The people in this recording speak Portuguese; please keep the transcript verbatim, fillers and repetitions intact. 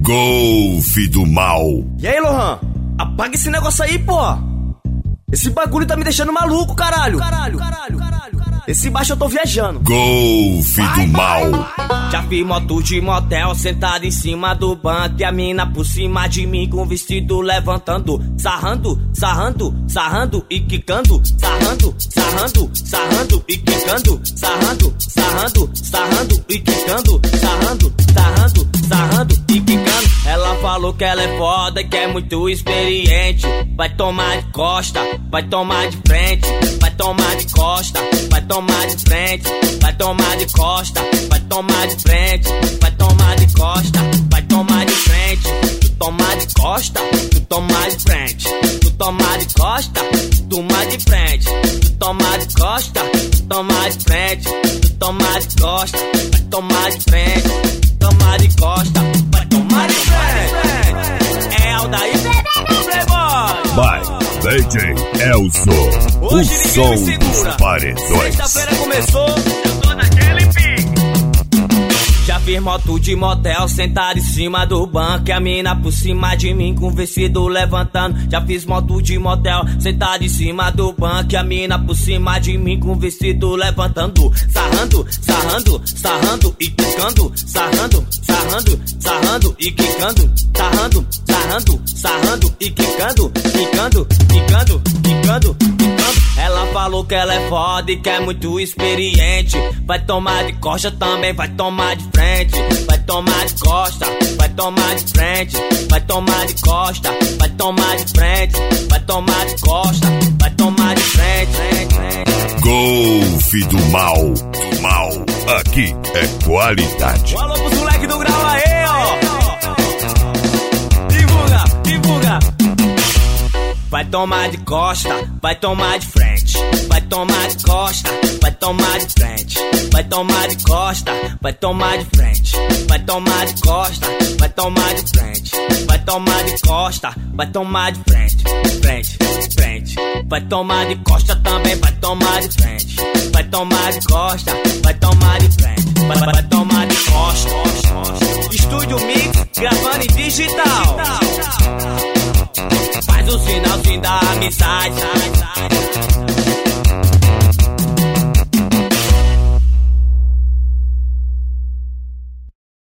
Golfe do mal. E aí, Lohan? Apaga esse negócio aí, pô. Esse bagulho tá me deixando maluco, caralho. Caralho, caralho, caralho. Esse baixo eu tô viajando. Golfe do mal. Já vi moto de motel sentado em cima do banco e a mina por cima de mim com vestido levantando, sarrando, sarrando, sarrando e quicando, sarrando, sarrando, sarrando e quicando, sarrando, sarrando, sarrando e quicando, sarrando, sarrando, sarrando e quicando. Ela falou que ela é foda e que é muito experiente. Vai tomar de costa, vai tomar de frente, vai tomar de costa, vai tomar de frente, vai tomar de costa, vai tomar de frente, vai tomar de costa, vai tomar de frente, tu tomar de costa, tu tomar de frente, tu tomar de costa, tu tomar de frente, tu tomar de costa, tu tomar de frente, tu tomar de costa, vai tomar de frente, tu tomar de costa, vai tomar de frente. É o daí, Playboy. Vai, D J Elzo, o som dos paredões. Sexta-feira começou, eu tô naquele pique. Já fiz moto de motel sentado em cima do banco e a mina por cima de mim com vestido levantando. Já fiz moto de motel sentado em cima do banco e a mina por cima de mim com vestido levantando, sarrando, sarrando, sarrando e quicando, sarrando, sarrando, sarrando e quicando, sarrando, sarrando, sarrando e quicando, quicando, quicando, quicando, quicando. Ela falou que ela é foda e que é muito experiente. Vai tomar de costa também, vai tomar de frente, vai tomar de costa, vai tomar de frente, vai tomar de costa, vai tomar de frente, vai tomar de costa, vai tomar de frente, frente, frente. Golfe do mal, do mal, aqui é qualidade. Alô pros moleque do grau aí, ó. Divulga, divulga. Vai tomar de costa, vai tomar de frente, vai tomar de costa, vai tomar de frente, vai tomar de costa, vai tomar de frente, vai tomar de costa, vai tomar de frente, vai tomar de costa, vai tomar de frente, frente, frente, vai tomar de costa também, vai tomar de frente, vai tomar de costa, vai tomar de frente, vai, vai, vai tomar de costa, costa, costa. Estúdio Mix, gravando em digital. Faz o sinalzinho da amizade.